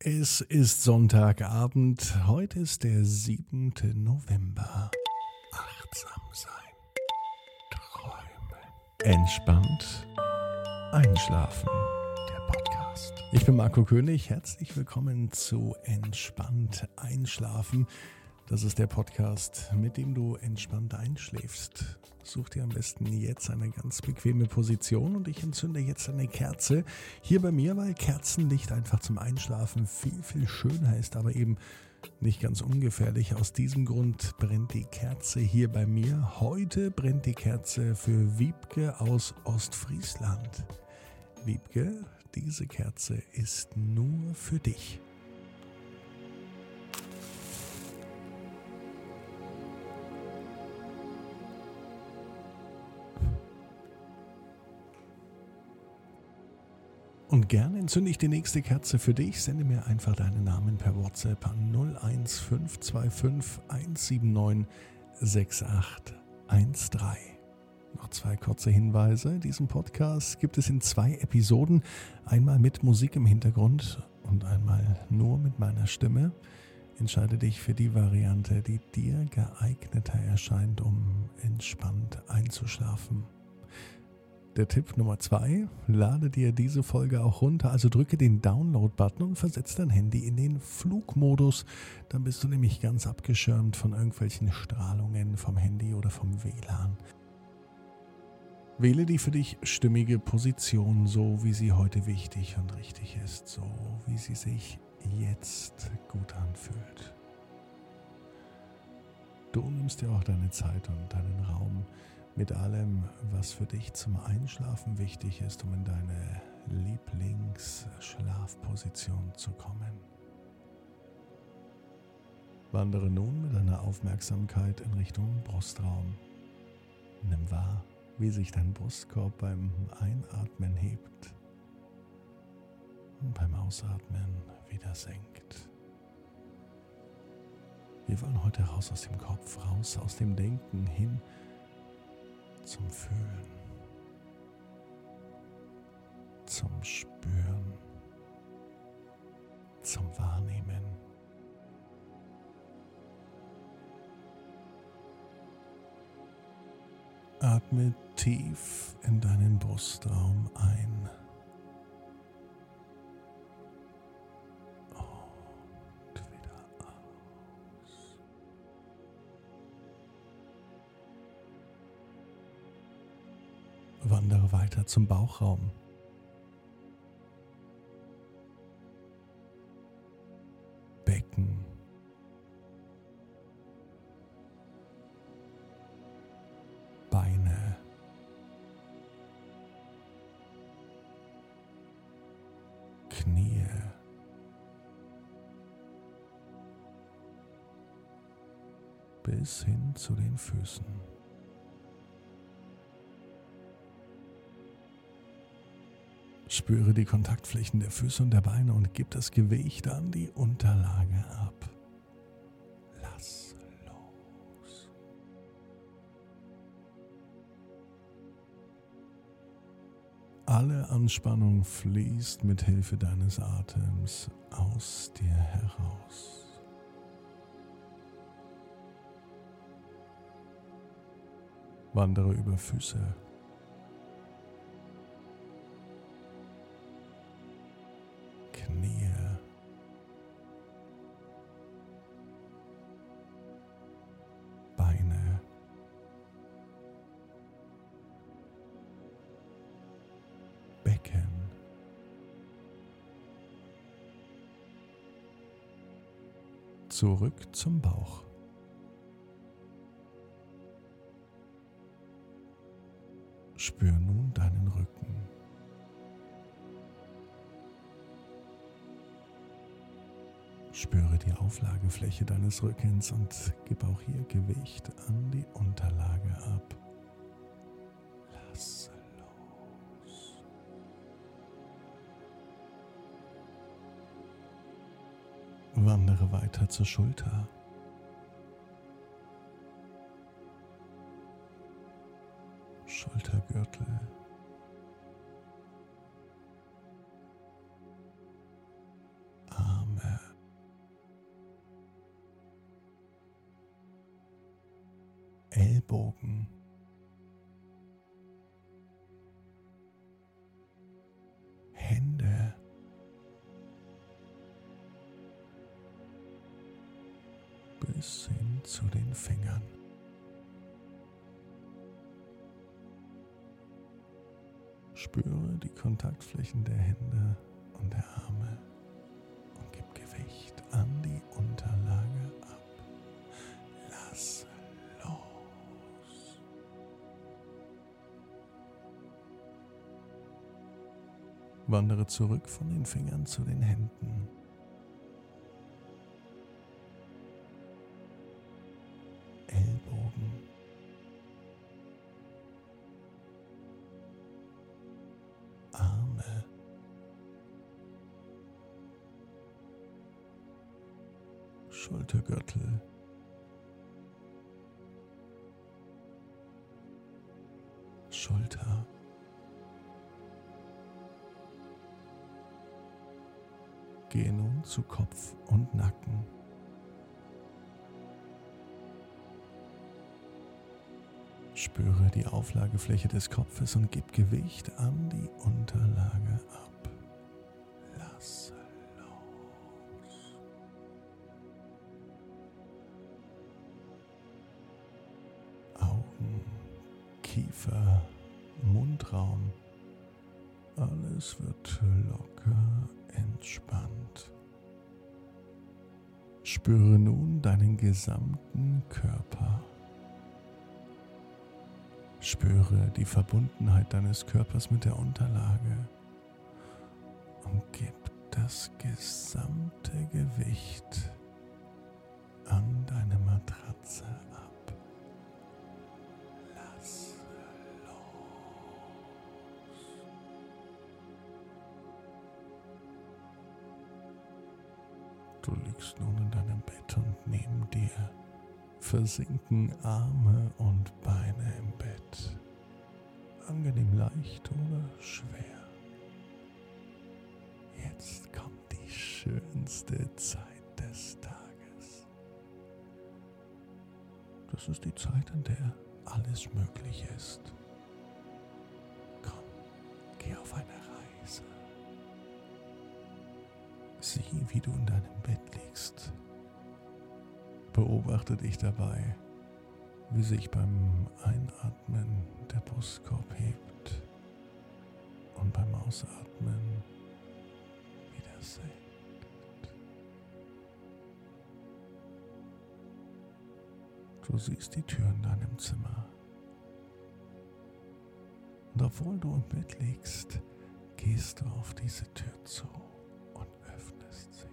Es ist Sonntagabend, heute ist der 7. November. Achtsam sein, träumen, entspannt einschlafen, der Podcast. Ich bin Marco König, herzlich willkommen zu Entspannt einschlafen. Das ist der Podcast, mit dem du entspannt einschläfst. Such dir am besten jetzt eine ganz bequeme Position und ich entzünde jetzt eine Kerze hier bei mir, weil Kerzenlicht einfach zum Einschlafen viel, viel schöner ist, aber eben nicht ganz ungefährlich. Aus diesem Grund brennt die Kerze hier bei mir. Heute brennt die Kerze für Wiebke aus Ostfriesland. Wiebke, diese Kerze ist nur für dich. Und gerne entzünde ich die nächste Kerze für dich. Sende mir einfach deinen Namen per WhatsApp an 01525 179 6813. Noch 2 kurze Hinweise. Diesen Podcast gibt es in 2 Episoden. Einmal mit Musik im Hintergrund und einmal nur mit meiner Stimme. Entscheide dich für die Variante, die dir geeigneter erscheint, um entspannt einzuschlafen. Der Tipp Nummer 2, lade dir diese Folge auch runter, also drücke den Download-Button und versetze dein Handy in den Flugmodus. Dann bist du nämlich ganz abgeschirmt von irgendwelchen Strahlungen vom Handy oder vom WLAN. Wähle die für dich stimmige Position, so wie sie heute wichtig und richtig ist, so wie sie sich jetzt gut anfühlt. Du nimmst dir auch deine Zeit und deinen Raum mit allem, was für dich zum Einschlafen wichtig ist, um in deine Lieblingsschlafposition zu kommen. Wandere nun mit deiner Aufmerksamkeit in Richtung Brustraum. Nimm wahr, wie sich dein Brustkorb beim Einatmen hebt und beim Ausatmen wieder senkt. Wir wollen heute raus aus dem Kopf, raus aus dem Denken hin zum Fühlen, zum Spüren, zum Wahrnehmen. Atme tief in deinen Brustraum ein und wieder aus. Wandere weiter zum Bauchraum. Becken. Beine. Knie. Bis hin zu den Füßen. Spüre die Kontaktflächen der Füße und der Beine und gib das Gewicht an die Unterlage ab. Lass los. Alle Anspannung fließt mit Hilfe deines Atems aus dir heraus. Wandere über Füße. Knie, Beine, Becken, zurück zum Bauch. Spür nun deinen Rücken. Spüre die Auflagefläche deines Rückens und gib auch hier Gewicht an die Unterlage ab. Lass los. Wandere weiter zur Schulter. Schultergürtel. Arme. Ellbogen, Hände, bis hin zu den Fingern. Spüre die Kontaktflächen der Hände und der Arme und gib Gewicht an die Unterlage ab. Lass los. Wandere zurück von den Fingern zu den Händen. Ellbogen. Arme. Schultergürtel. Schulter. Gehe nun zu Kopf und Nacken. Spüre die Auflagefläche des Kopfes und gib Gewicht an die Unterlage ab. Lass los. Augen, Kiefer, Mundraum. Alles wird locker entspannt. Spüre nun deinen gesamten Körper. Spüre die Verbundenheit deines Körpers mit der Unterlage und gib das gesamte Gewicht an deine Matratze ab. Lass los. Du liegst nun in deinem Bett und neben dir versinken Arme und Beine im Bett. Angenehm leicht oder schwer. Jetzt kommt die schönste Zeit des Tages. Das ist die Zeit, in der alles möglich ist. Komm, geh auf eine Reise. Sieh, wie du in deinem Bett liegst. Beobachte dich dabei, wie sich beim Einatmen der Brustkorb hebt und beim Ausatmen wieder senkt. Du siehst die Tür in deinem Zimmer. Und obwohl du im Bett liegst, gehst du auf diese Tür zu und öffnest sie.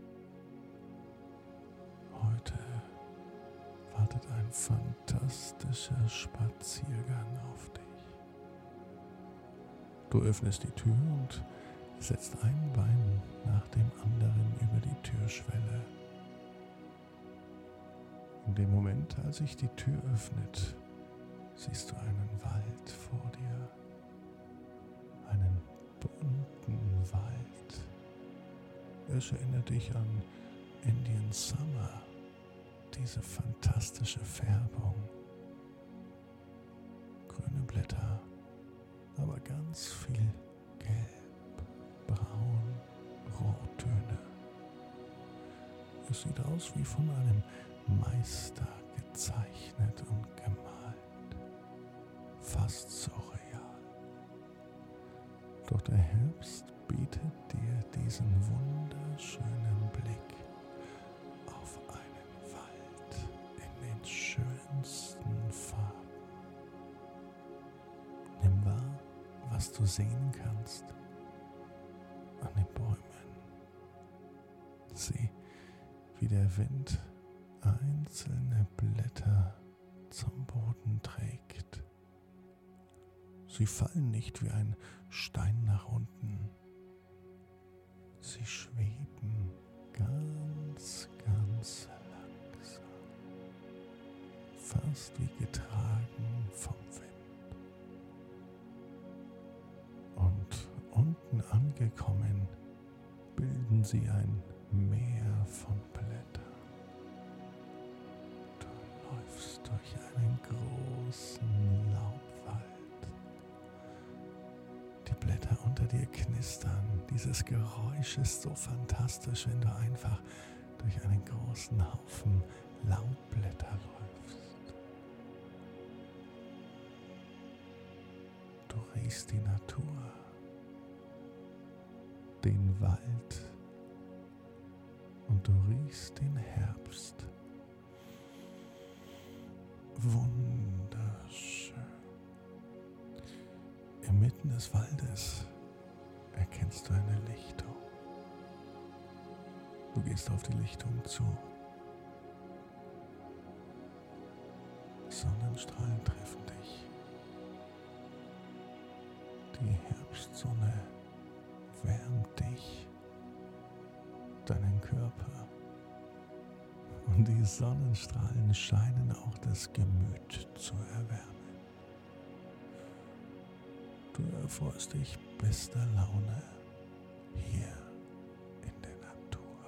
Heute wartet ein fantastischer Spaziergang auf dich. Du öffnest die Tür und setzt ein Bein nach dem anderen über die Türschwelle. In dem Moment, als sich die Tür öffnet, siehst du einen Wald vor dir. Einen bunten Wald. Es erinnert dich an Indian Summer. Diese fantastische Färbung. Grüne Blätter, aber ganz viel Gelb, Braun, Rottöne. Es sieht aus wie von einem Meister gezeichnet und gemalt. Fast surreal. Doch der Herbst bietet dir diesen wunderschönen Blick auf einen Wald in den schönsten Farben. Nimm wahr, was du sehen kannst an den Bäumen. Sieh, wie der Wind einzelne Blätter zum Boden trägt. Sie fallen nicht wie ein Stein nach unten. Sie schweben ganz, ganz langsam, fast wie getragen vom Wind. Und unten angekommen, bilden sie ein Meer von Blättern. Du läufst durch einen Knistern. Dieses Geräusch ist so fantastisch, wenn du einfach durch einen großen Haufen Laubblätter läufst. Du riechst die Natur, den Wald und du riechst den Herbst. Wunderschön. Inmitten des Waldes erkennst du eine Lichtung. Du gehst auf die Lichtung zu. Sonnenstrahlen treffen dich. Die Herbstsonne wärmt dich, deinen Körper. Und die Sonnenstrahlen scheinen auch das Gemüt zu erwärmen. Du erfreust dich bester Laune hier in der Natur.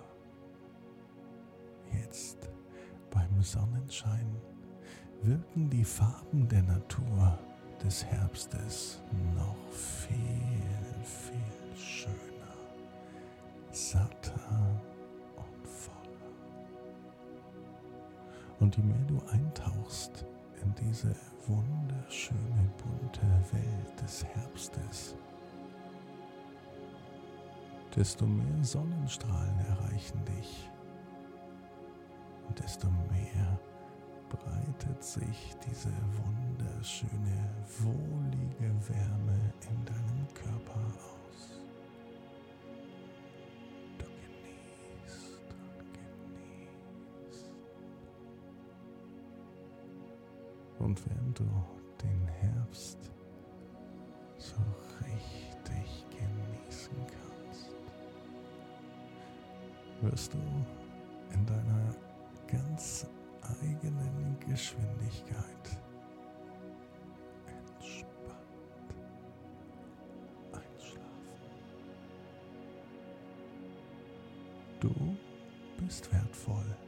Jetzt beim Sonnenschein wirken die Farben der Natur des Herbstes noch viel, viel schöner, satter und voller. Und je mehr du eintauchst in diese wunderschöne, bunte Welt des Herbstes, desto mehr Sonnenstrahlen erreichen dich und desto mehr breitet sich diese wunderschöne, wohlige Wärme in deinem Körper aus. Du genießt und genießt. Und während du den Herbst so richtig genießen kannst, wirst du in deiner ganz eigenen Geschwindigkeit entspannt einschlafen. Du bist wertvoll.